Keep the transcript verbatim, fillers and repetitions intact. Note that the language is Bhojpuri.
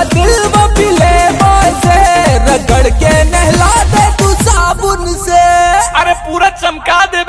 दिल वो पिले से रगड़ के नहला दे तू साबुन से। अरे पूरा चमका दे